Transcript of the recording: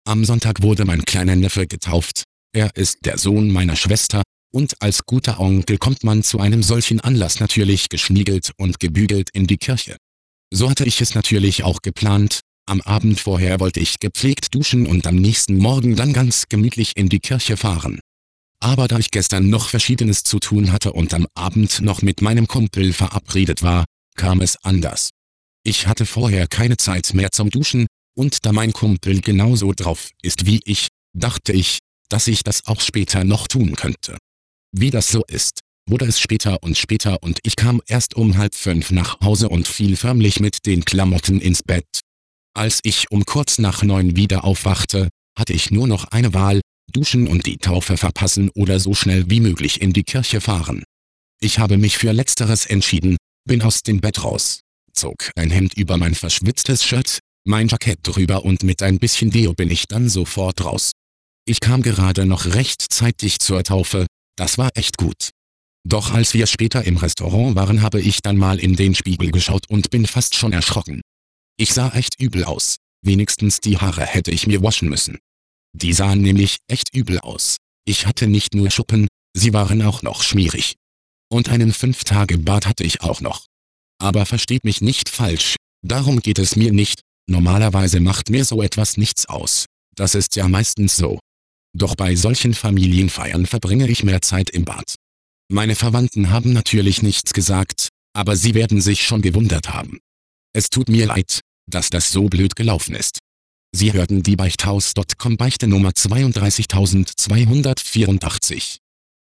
Am Sonntag wurde mein kleiner Neffe getauft. Er ist der Sohn meiner Schwester, und als guter Onkel kommt man zu einem solchen Anlass natürlich geschniegelt und gebügelt in die Kirche. So hatte ich es natürlich auch geplant. Am Abend vorher wollte ich gepflegt duschen und am nächsten Morgen dann ganz gemütlich in die Kirche fahren. Aber da ich gestern noch Verschiedenes zu tun hatte und am Abend noch mit meinem Kumpel verabredet war, kam es anders. Ich hatte vorher keine Zeit mehr zum Duschen, und da mein Kumpel genauso drauf ist wie ich, dachte ich, dass ich das auch später noch tun könnte. Wie das so ist, wurde es später und ich kam erst um 4:30 nach Hause und fiel förmlich mit den Klamotten ins Bett. Als ich um kurz nach 9 wieder aufwachte, hatte ich nur noch eine Wahl: duschen und die Taufe verpassen oder so schnell wie möglich in die Kirche fahren. Ich habe mich für Letzteres entschieden, bin aus dem Bett raus, zog ein Hemd über mein verschwitztes Shirt, mein Jackett drüber und mit ein bisschen Deo bin ich dann sofort raus. Ich kam gerade noch rechtzeitig zur Taufe, das war echt gut. Doch als wir später im Restaurant waren, habe ich dann mal in den Spiegel geschaut und bin fast schon erschrocken. Ich sah echt übel aus, wenigstens die Haare hätte ich mir waschen müssen. Die sahen nämlich echt übel aus. Ich hatte nicht nur Schuppen, sie waren auch noch schmierig. Und einen 5-Tage-Bart hatte ich auch noch. Aber versteht mich nicht falsch, darum geht es mir nicht, normalerweise macht mir so etwas nichts aus. Das ist ja meistens so. Doch bei solchen Familienfeiern verbringe ich mehr Zeit im Bad. Meine Verwandten haben natürlich nichts gesagt, aber sie werden sich schon gewundert haben. Es tut mir leid, dass das so blöd gelaufen ist. Sie hörten die Beichthaus.com Beichte Nummer 32284.